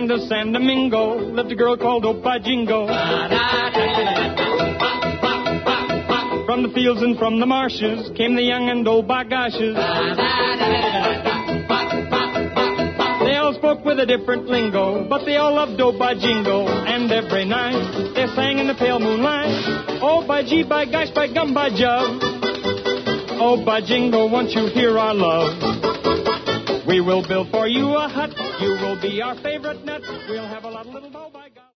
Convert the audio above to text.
land of San Domingo lived a girl called Opa Jingo. From the fields and from the marshes came the young and old bagoshes. They all spoke with a different lingo, but they all loved Opa Jingo. And every night they sang in the pale moonlight, oh, by gee, by gosh, by gum, by jove. Opa Jingo, won't you hear our love? We will build for you a hut. You will be our favorite nut. We'll have a lot of little bow.